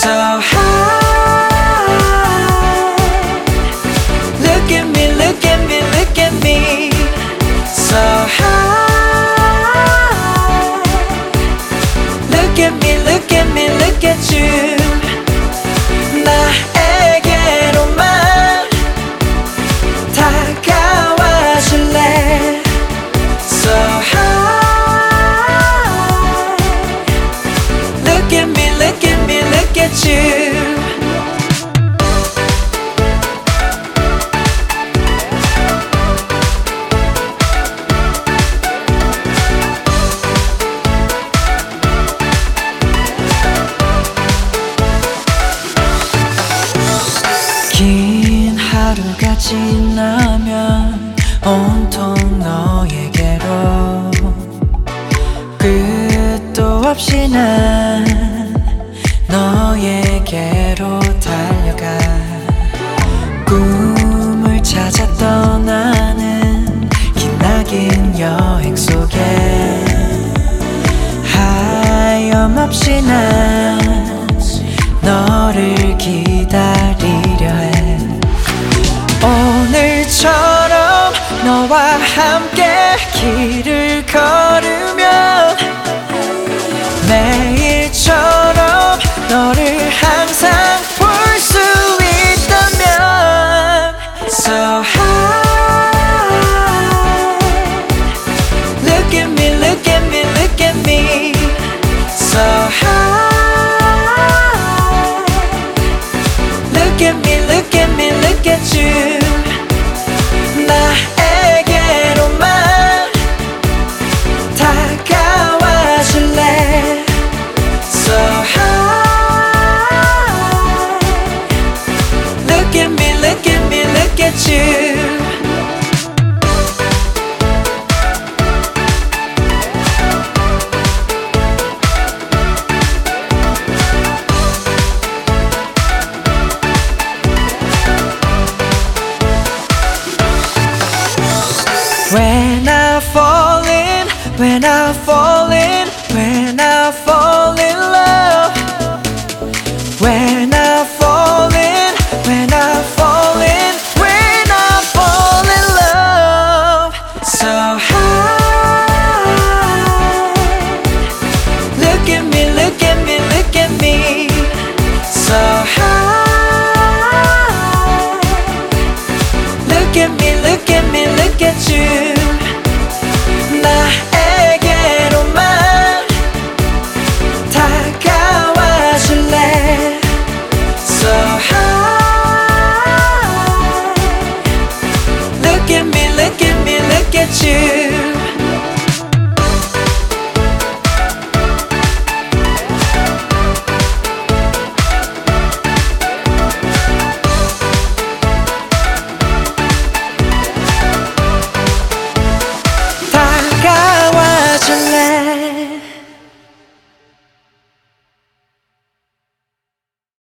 so high. Look at me, look at me, look at me, so high. Look at me, look at me, look at you. 나에게로만 다가와 줄래. So high. Look at me, look at me, look at you. 긴 하루가 지나면 온통 너에게로 끝도 없이 난 너에게로 달려가. 꿈을 찾아 떠나는 기나긴 여행 속에 하염없이 난 너를 기다리려 해. 오늘처럼 너와 함께 길을 걸으면 매일처럼 너를 항상 볼 수 있다면 so high. Look at me, look at me, look at me, so high. Look at me, look at me, look at you. 나에게로만 다가와 줄래. So high. Look at me, look at me, look at you. When I fall